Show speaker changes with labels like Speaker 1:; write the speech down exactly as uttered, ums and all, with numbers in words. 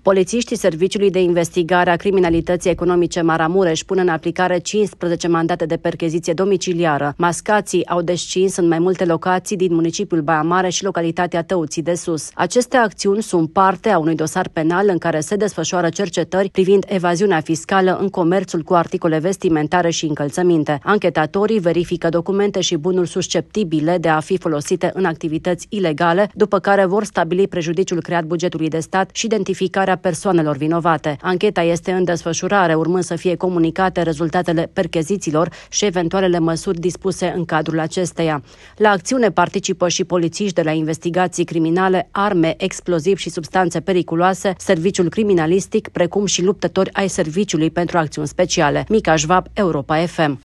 Speaker 1: Polițiștii Serviciului de Investigare a Criminalității Economice Maramureș pun în aplicare cincisprezece mandate de percheziție domiciliară. Mascații au descins în mai multe locații din municipiul Baia Mare și localitatea Tăuții de Sus. Aceste acțiuni sunt parte a unui dosar penal în care se desfășoară cercetări privind evaziunea fiscală în comerțul cu articole vestimentare și încălțăminte. Anchetatorii verifică documente și bunuri susceptibile de a fi folosite în activități ilegale, după care vor stabili prejudiciul creat bugetului de stat și identificarea persoanelor vinovate. Ancheta este în desfășurare, urmând să fie comunicate rezultatele perchezițiilor și eventualele măsuri dispuse în cadrul acesteia. La acțiune participă și polițiști de la investigații criminale, arme, explozivi și substanțe periculoase, serviciul criminalistic, precum și luptători ai Serviciului pentru Acțiuni Speciale. Mica Șvab, Europa F M.